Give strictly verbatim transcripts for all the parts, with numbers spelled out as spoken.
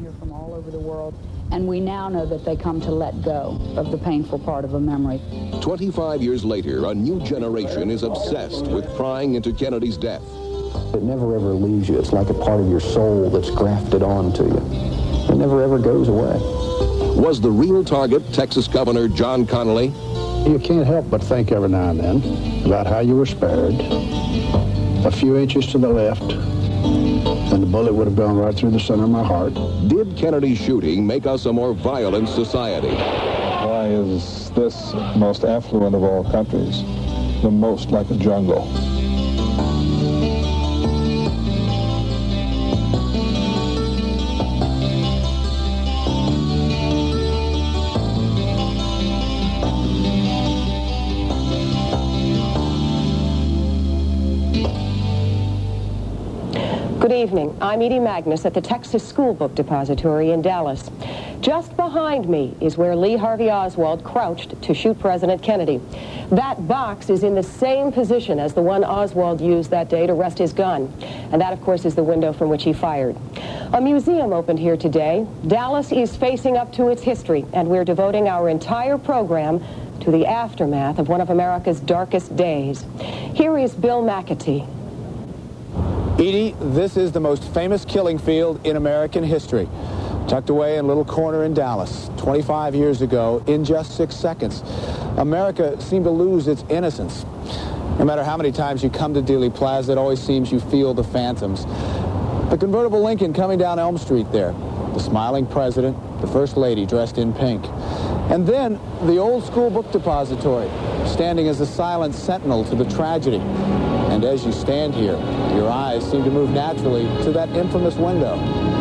here from all over the world, and we now know that they come to let go of the painful part of a memory. twenty-five years later, a new generation is obsessed with prying into Kennedy's death. It never ever leaves you. It's like a part of your soul that's grafted onto you. It never ever goes away. Was the real target Texas Governor John Connally? You can't help but think every now and then about how you were spared. A few inches to the left, and the bullet would have gone right through the center of my heart. Did Kennedy's shooting make us a more violent society? Why is this most affluent of all countries the most like a jungle? Good evening. I'm Edie Magnus at the Texas School Book Depository in Dallas. Just behind me is where Lee Harvey Oswald crouched to shoot President Kennedy. That box is in the same position as the one Oswald used that day to rest his gun. And that, of course, is the window from which he fired. A museum opened here today. Dallas is facing up to its history, and we're devoting our entire program to the aftermath of one of America's darkest days. Here is Bill McAtee. Edie, this is the most famous killing field in American history. Tucked away in a little corner in Dallas, twenty-five years ago, in just six seconds, America seemed to lose its innocence. No matter how many times you come to Dealey Plaza, it always seems you feel the phantoms. The convertible Lincoln coming down Elm Street there, the smiling president, the first lady dressed in pink. And then the old school book depository, standing as a silent sentinel to the tragedy. And as you stand here, your eyes seem to move naturally to that infamous window.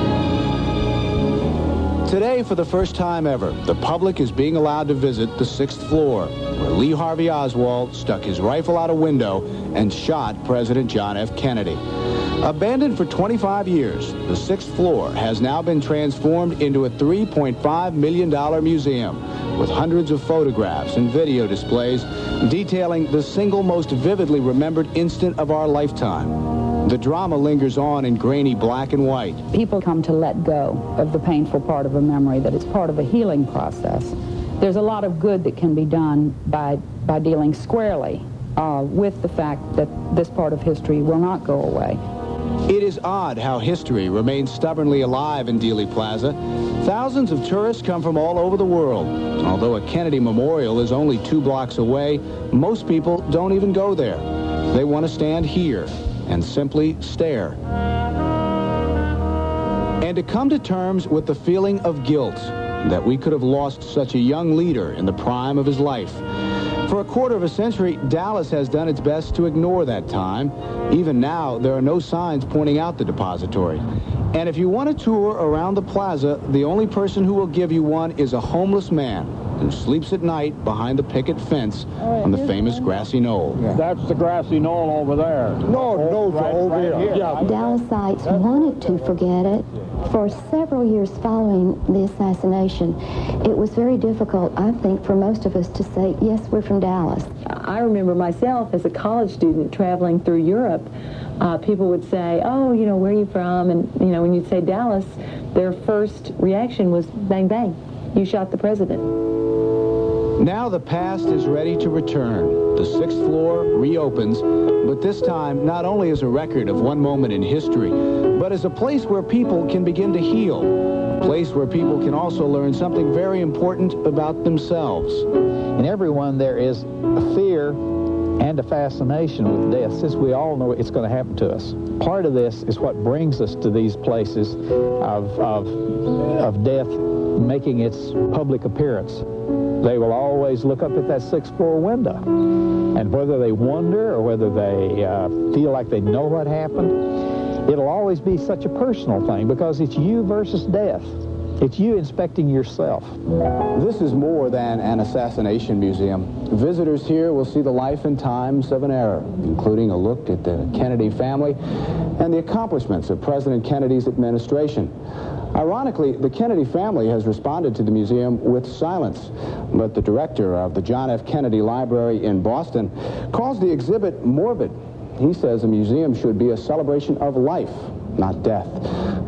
Today, for the first time ever, the public is being allowed to visit the sixth floor, where Lee Harvey Oswald stuck his rifle out a window and shot President John F. Kennedy. Abandoned for twenty-five years, the sixth floor has now been transformed into a three point five million dollar museum with hundreds of photographs and video displays detailing the single most vividly remembered instant of our lifetime. The drama lingers on in grainy black and white. People come to let go of the painful part of a memory, that it's part of a healing process. There's a lot of good that can be done by, by dealing squarely uh, with the fact that this part of history will not go away. It is odd how history remains stubbornly alive in Dealey Plaza. Thousands of tourists come from all over the world. Although a Kennedy Memorial is only two blocks away, most people don't even go there. They want to stand here and simply stare. And to come to terms with the feeling of guilt that we could have lost such a young leader in the prime of his life. For a quarter of a century, Dallas has done its best to ignore that time. Even now, there are no signs pointing out the depository. And if you want a tour around the plaza, the only person who will give you one is a homeless man who sleeps at night behind the picket fence on the famous grassy knoll. Yeah. That's the grassy knoll over there. No, no, right, over right here. Yeah. Dallasites wanted to forget it. For several years following the assassination, it was very difficult, I think, for most of us to say, yes, we're from Dallas. I remember myself as a college student traveling through Europe. Uh, people would say, oh, you know, where are you from? And, you know, when you'd say Dallas, their first reaction was, bang, bang, you shot the president. Now the past is ready to return. The sixth floor reopens, but this time not only as a record of one moment in history, but as a place where people can begin to heal. A place where people can also learn something very important about themselves. In everyone there is a fear and a fascination with death, since we all know it's going to happen to us. Part of this is what brings us to these places of, of, of death making its public appearance. They will always look up at that sixth floor window. And whether they wonder or whether they uh, feel like they know what happened, it'll always be such a personal thing because it's you versus death. It's you inspecting yourself. This is more than an assassination museum. Visitors here will see the life and times of an era, including a look at the Kennedy family and the accomplishments of President Kennedy's administration. Ironically, the Kennedy family has responded to the museum with silence, but the director of the John F. Kennedy Library in Boston calls the exhibit morbid. He says a museum should be a celebration of life, not death.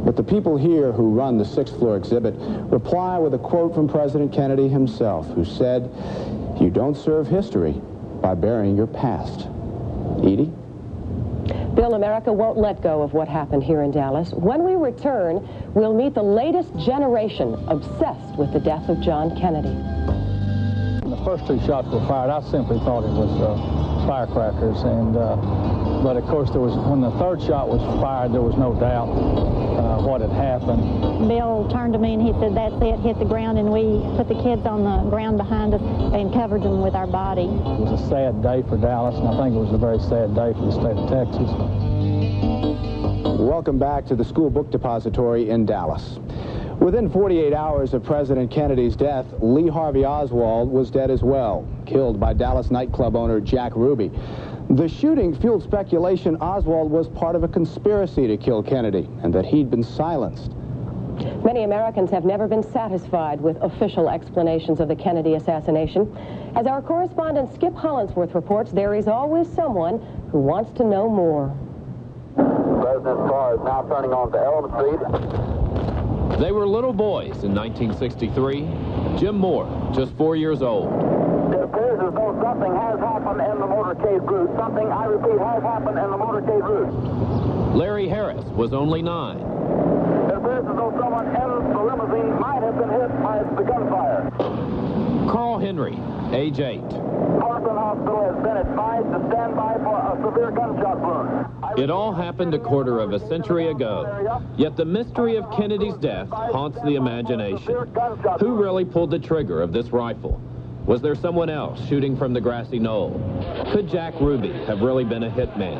But the people here who run the sixth floor exhibit reply with a quote from President Kennedy himself, who said, "You don't serve history by burying your past." Edie? Bill, America won't let go of what happened here in Dallas. When we return, we'll meet the latest generation obsessed with the death of John Kennedy. When the first two shots were fired, I simply thought it was uh, firecrackers, and uh, but of course there was, when the third shot was fired, there was no doubt uh, what had happened. Bill turned to me and he said, "That's it, hit the ground," and we put the kids on the ground behind us and covered them with our body. It was a sad day for Dallas, and I think it was a very sad day for the state of Texas. Welcome back to the School Book Depository in Dallas. Within forty-eight hours of President Kennedy's death, Lee Harvey Oswald was dead as well, killed by Dallas nightclub owner Jack Ruby. The shooting fueled speculation Oswald was part of a conspiracy to kill Kennedy and that he'd been silenced. Many Americans have never been satisfied with official explanations of the Kennedy assassination. As our correspondent Skip Hollandsworth reports, there is always someone who wants to know more. The president's car is now turning onto Elm Street. They were little boys in nineteen sixty-three. Jim Moore, just four years old. It appears as though something has happened in the motorcade route. Something, I repeat, has happened in the motorcade route. Larry Harris was only nine. It appears as though someone in the limousine might have been hit by the gunfire. Carl Henry, age eight. Parkland Hospital has been advised to stand by for a severe gunshot wound. It all happened a quarter of a century ago, yet the mystery of Kennedy's death haunts the imagination. Who really pulled the trigger of this rifle? Was there someone else shooting from the grassy knoll? Could Jack Ruby have really been a hitman?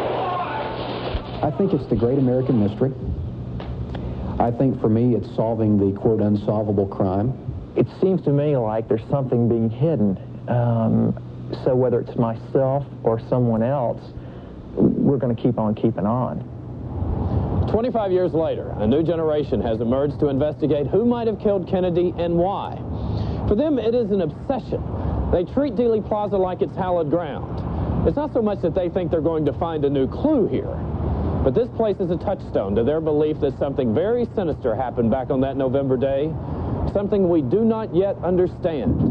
I think it's the great American mystery. I think for me it's solving the, quote, unsolvable crime. It seems to me like there's something being hidden. Um, so whether it's myself or someone else, we're going to keep on keeping on. twenty-five years later, a new generation has emerged to investigate who might have killed Kennedy and why. For them, it is an obsession. They treat Dealey Plaza like it's hallowed ground. It's not so much that they think they're going to find a new clue here, but this place is a touchstone to their belief that something very sinister happened back on that November day, something we do not yet understand.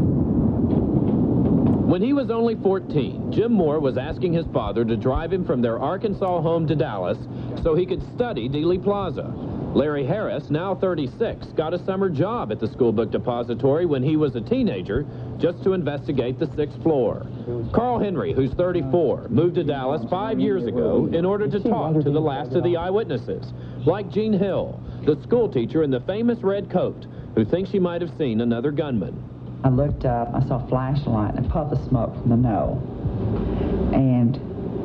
When he was only fourteen, Jim Moore was asking his father to drive him from their Arkansas home to Dallas so he could study Dealey Plaza. Larry Harris, now thirty-six, got a summer job at the School Book Depository when he was a teenager just to investigate the sixth floor. Carl Henry, who's thirty-four, moved to Dallas five years ago in order to talk to the last of the eyewitnesses, like Jean Hill, the school teacher in the famous red coat, who thinks she might have seen another gunman. I looked up, I saw a flashlight and a puff of smoke from the knoll. And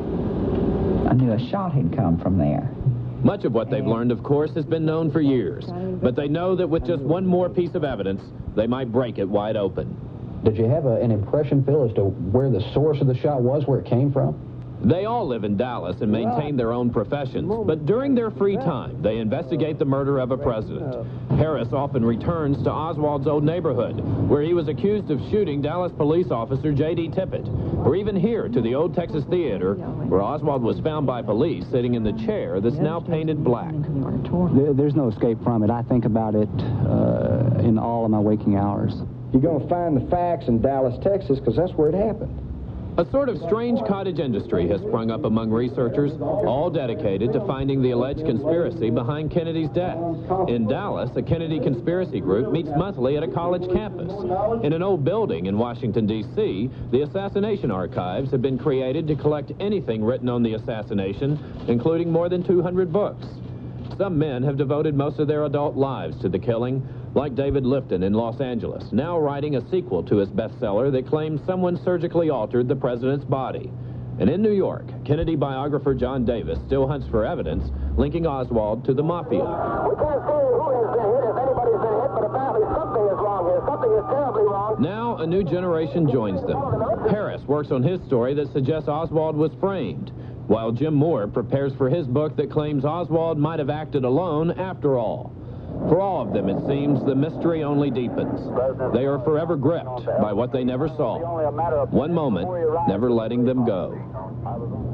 I knew a shot had come from there. Much of what they've learned, of course, has been known for years. But they know that with just one more piece of evidence, they might break it wide open. Did you have a, an impression, Phil, as to where the source of the shot was, where it came from? They all live in Dallas and maintain their own professions, but during their free time, they investigate the murder of a president. Harris often returns to Oswald's old neighborhood, where he was accused of shooting Dallas police officer J D Tippit, or even here to the Old Texas Theater, where Oswald was found by police sitting in the chair that's now painted black. There, there's no escape from it. I think about it uh, in all of my waking hours. You're going to find the facts in Dallas, Texas, because that's where it happened. A sort of strange cottage industry has sprung up among researchers, all dedicated to finding the alleged conspiracy behind Kennedy's death. In Dallas, a Kennedy conspiracy group meets monthly at a college campus. In an old building in Washington, D C, the assassination archives have been created to collect anything written on the assassination, including more than two hundred books. Some men have devoted most of their adult lives to the killing, like David Lifton in Los Angeles, now writing a sequel to his bestseller that claims someone surgically altered the president's body. And in New York, Kennedy biographer John Davis still hunts for evidence linking Oswald to the mafia. We can't say who has been hit, if anybody's been hit, but apparently something is wrong here. Something is terribly wrong. Now a new generation joins them. Harris works on his story that suggests Oswald was framed, while Jim Moore prepares for his book that claims Oswald might have acted alone after all. For all of them, it seems, the mystery only deepens. They are forever gripped by what they never saw. One moment, never letting them go.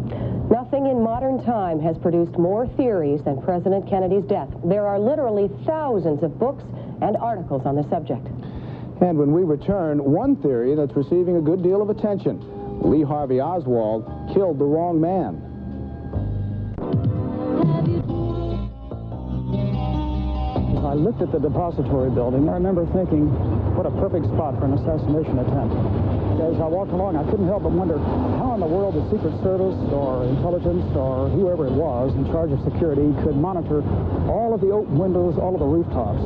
Nothing in modern time has produced more theories than President Kennedy's death. There are literally thousands of books and articles on the subject. And when we return, one theory that's receiving a good deal of attention. Lee Harvey Oswald killed the wrong man. As I looked at the depository building, I remember thinking, what a perfect spot for an assassination attempt. As I walked along, I couldn't help but wonder how in the world the Secret Service or intelligence or whoever it was in charge of security could monitor all of the open windows, all of the rooftops.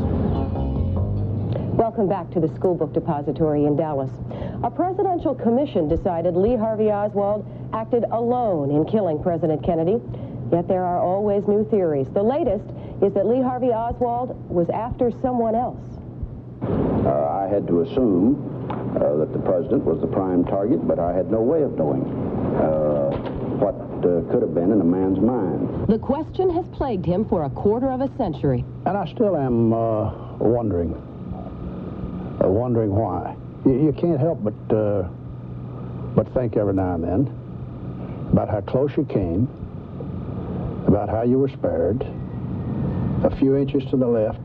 Welcome back to the School Book Depository in Dallas. A presidential commission decided Lee Harvey Oswald acted alone in killing President Kennedy. Yet there are always new theories. The latest is that Lee Harvey Oswald was after someone else. Uh, I had to assume uh, that the president was the prime target, but I had no way of knowing uh, what uh, could have been in a man's mind. The question has plagued him for a quarter of a century. And I still am uh, wondering, uh, wondering why. You, you can't help but, uh, but think every now and then about how close you came, about how you were spared, a few inches to the left,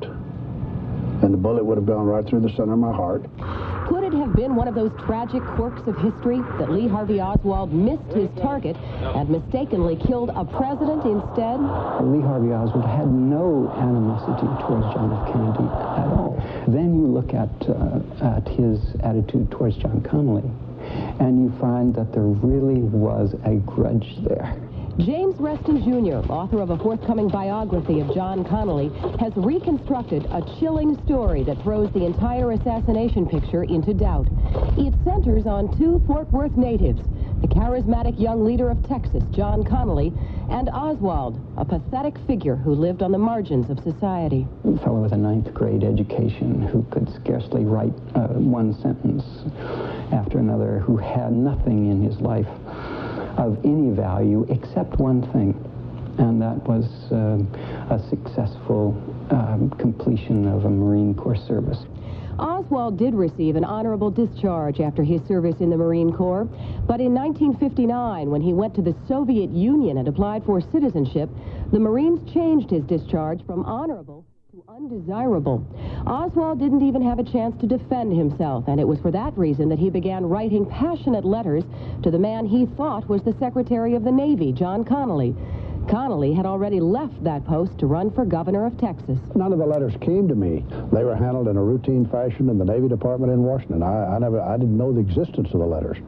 and the bullet would have gone right through the center of my heart. Could it have been one of those tragic quirks of history that Lee Harvey Oswald missed his target and mistakenly killed a president instead? Lee Harvey Oswald had no animosity towards John F. Kennedy at all. Then you look at, uh, at his attitude towards John Connally, and you find that there really was a grudge there. James Reston Junior, author of a forthcoming biography of John Connally, has reconstructed a chilling story that throws the entire assassination picture into doubt. It centers on two Fort Worth natives, the charismatic young leader of Texas, John Connally, and Oswald, a pathetic figure who lived on the margins of society. A fellow with a ninth grade education who could scarcely write uh, one sentence after another, who had nothing in his life of any value except one thing, and that was uh, a successful um, completion of a Marine Corps service. Oswald did receive an honorable discharge after his service in the Marine Corps, but in nineteen fifty-nine, when he went to the Soviet Union and applied for citizenship, the Marines changed his discharge from honorable to undesirable. Oswald didn't even have a chance to defend himself, and it was for that reason that he began writing passionate letters to the man he thought was the Secretary of the Navy, John Connally. Connally had already left that post to run for governor of Texas. None of the letters came to me. They were handled in a routine fashion in the Navy Department in Washington. I, I never, I didn't know the existence of the letters.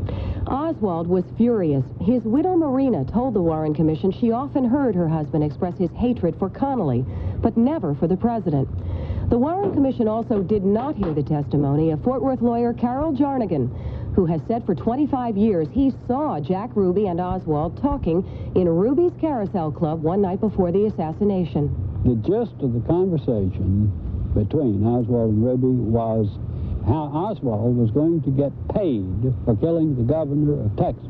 Oswald was furious. His widow Marina told the Warren Commission she often heard her husband express his hatred for Connally, but never for the president. The Warren Commission also did not hear the testimony of Fort Worth lawyer Carol Jarnigan, who has said for twenty-five years he saw Jack Ruby and Oswald talking in Ruby's Carousel Club one night before the assassination. The gist of the conversation between Oswald and Ruby was how Oswald was going to get paid for killing the governor of Texas.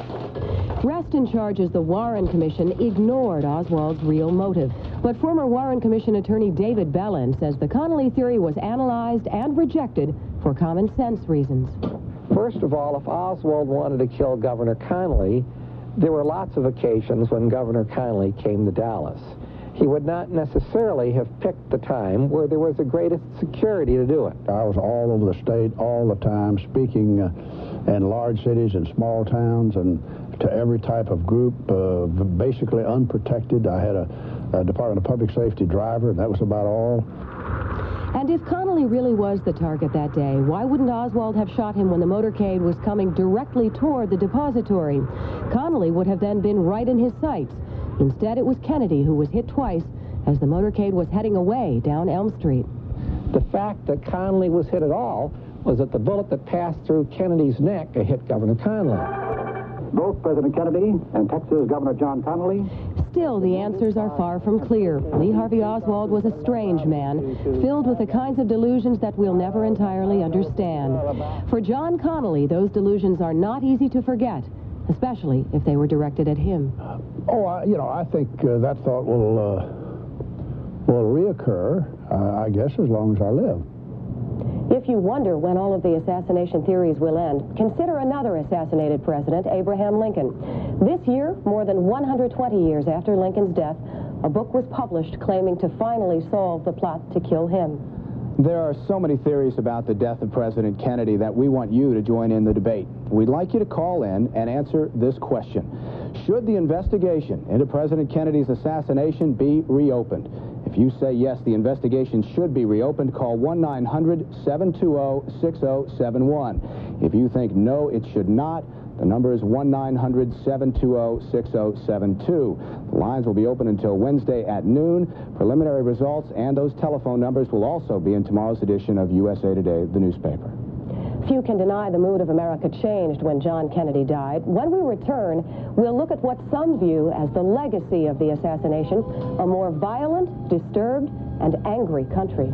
Reston charges the Warren Commission ignored Oswald's real motive. But former Warren Commission attorney David Bellin says the Connally theory was analyzed and rejected for common sense reasons. First of all, if Oswald wanted to kill Governor Connally, there were lots of occasions when Governor Connally came to Dallas. He would not necessarily have picked the time where there was the greatest security to do it. I was all over the state all the time, speaking uh, in large cities and small towns and to every type of group, uh, basically unprotected. I had a, a Department of Public Safety driver, and that was about all. And if Connally really was the target that day, why wouldn't Oswald have shot him when the motorcade was coming directly toward the depository? Connally would have then been right in his sights. Instead, it was Kennedy who was hit twice as the motorcade was heading away down Elm Street. The fact that Connally was hit at all was that the bullet that passed through Kennedy's neck hit Governor Connally. Both President Kennedy and Texas Governor John Connally. Still, the answers are far from clear. Lee Harvey Oswald was a strange man, filled with the kinds of delusions that we'll never entirely understand. For John Connally, those delusions are not easy to forget, especially if they were directed at him. Oh, I, you know, I think uh, that thought will, uh, will reoccur, uh, I guess, as long as I live. If if you wonder when all of the assassination theories will end, consider another assassinated president, Abraham Lincoln. This year, more than one hundred twenty years after Lincoln's death, a book was published claiming to finally solve the plot to kill him. There are so many theories about the death of President Kennedy that we want you to join in the debate. We'd like you to call in and answer this question. Should the investigation into President Kennedy's assassination be reopened? If you say yes, the investigation should be reopened, call one nine hundred, seven two zero, six zero seven one. If you think no, it should not, the number is one nine hundred, seven two zero, six zero seven two. The lines will be open until Wednesday at noon. Preliminary results and those telephone numbers will also be in tomorrow's edition of U S A Today, the newspaper. Few can deny the mood of America changed when John Kennedy died. When we return, we'll look at what some view as the legacy of the assassination, a more violent, disturbed, and angry country.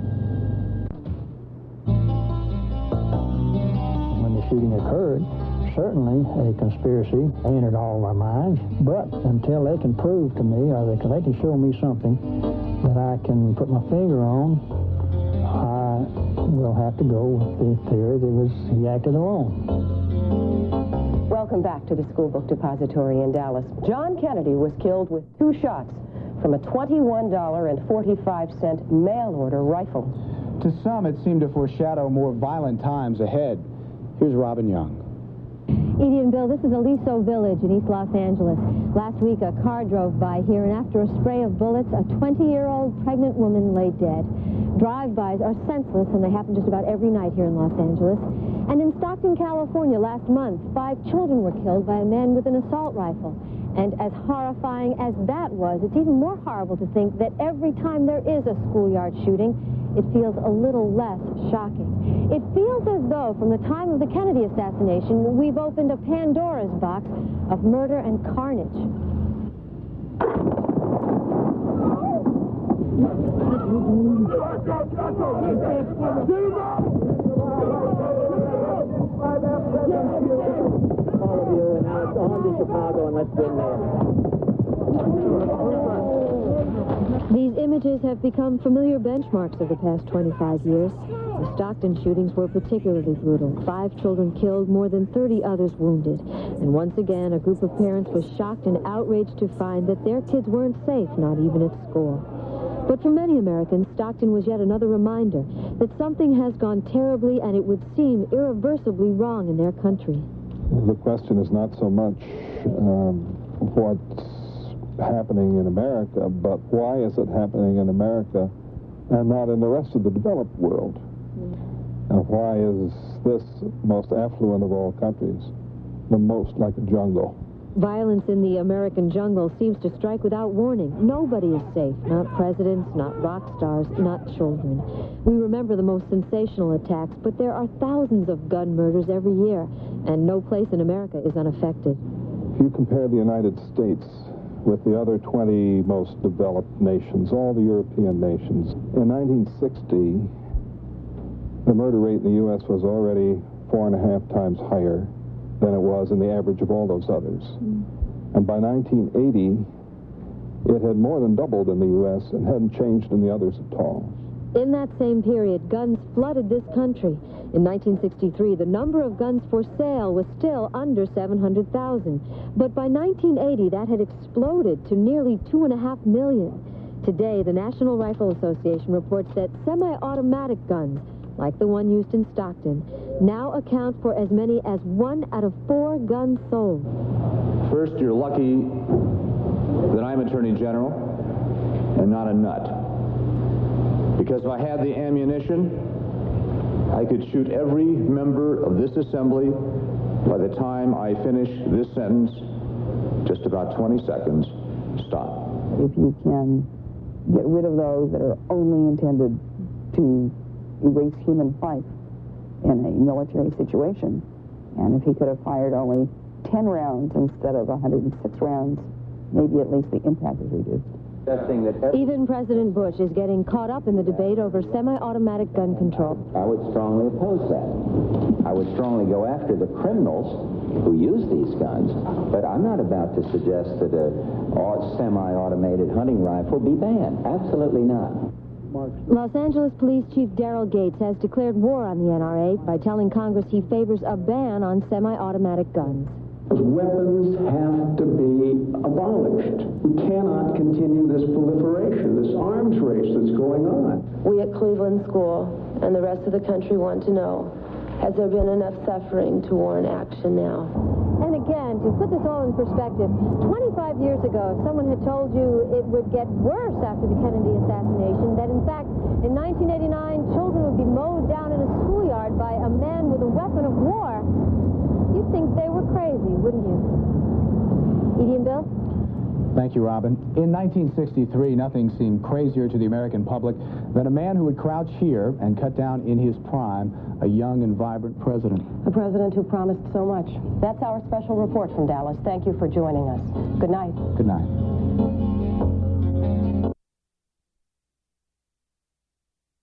When the shooting occurred, certainly a conspiracy entered all of our minds, but until they can prove to me, or they can, they can show me something that I can put my finger on, I will have to go with the theory that was he acted alone. Welcome back to the School Book Depository in Dallas. John Kennedy was killed with two shots from a twenty-one dollars and forty-five cents mail-order rifle. To some, it seemed to foreshadow more violent times ahead. Here's Robin Young. Edie and Bill, this is Aliso Village in East Los Angeles. Last week, a car drove by here, and after a spray of bullets, a twenty-year-old pregnant woman lay dead. Drive-bys are senseless, and they happen just about every night here in Los Angeles. And in Stockton, California, last month, five children were killed by a man with an assault rifle. And as horrifying as that was, it's even more horrible to think that every time there is a schoolyard shooting, it feels a little less shocking. It feels as though, from the time of the Kennedy assassination, we've opened a Pandora's box of murder and carnage. All of you, and now it's on to Chicago, and let's win there. These images have become familiar benchmarks of the past twenty-five years. The Stockton shootings were particularly brutal. Five children killed, more than thirty others wounded. And once again, a group of parents was shocked and outraged to find that their kids weren't safe, not even at school. But for many Americans, Stockton was yet another reminder that something has gone terribly and it would seem irreversibly wrong in their country. The question is not so much um, what's happening in America, but why is it happening in America and not in the rest of the developed world? Mm. And why is this most affluent of all countries the most like a jungle? Violence in the American jungle seems to strike without warning. Nobody is safe, not presidents, not rock stars, not children. We remember the most sensational attacks, but there are thousands of gun murders every year, and no place in America is unaffected. If you compare the United States with the other twenty most developed nations, all the European nations, in nineteen sixty, the murder rate in the U S was already four and a half times higher than it was in the average of all those others. Mm. And by nineteen eighty, it had more than doubled in the U S and hadn't changed in the others at all. In that same period, guns flooded this country. In nineteen sixty-three, the number of guns for sale was still under seven hundred thousand. But by nineteen eighty, that had exploded to nearly two and a half million. Today, the National Rifle Association reports that semi-automatic guns, like the one used in Stockton, now account for as many as one out of four guns sold. First, you're lucky that I'm Attorney General and not a nut. Because if I had the ammunition, I could shoot every member of this assembly by the time I finish this sentence, just about twenty seconds, stop. If you can get rid of those that are only intended to erase human life in a military situation, and if he could have fired only ten rounds instead of one hundred six rounds, maybe at least the impact is reduced. Even President Bush is getting caught up in the debate over semi-automatic gun control. I would strongly oppose that. I would strongly go after the criminals who use these guns, but I'm not about to suggest that a semi-automated hunting rifle be banned. Absolutely not. Los Angeles Police Chief Daryl Gates has declared war on the N R A by telling Congress he favors a ban on semi-automatic guns. Weapons have to be abolished. We cannot continue this proliferation, this arms race that's going on. We at Cleveland School and the rest of the country want to know, has there been enough suffering to warrant action now? And again, to put this all in perspective, twenty-five years ago, if someone had told you it would get worse after the Kennedy assassination, that in fact, in nineteen eighty-nine, children would be mowed down in a schoolyard by a man with a weapon of war, you'd think they were crazy, wouldn't you? Edie and Bill? Thank you, Robin. In nineteen sixty-three, nothing seemed crazier to the American public than a man who would crouch here and cut down in his prime a young and vibrant president. A president who promised so much. That's our special report from Dallas. Thank you for joining us. Good night. Good night.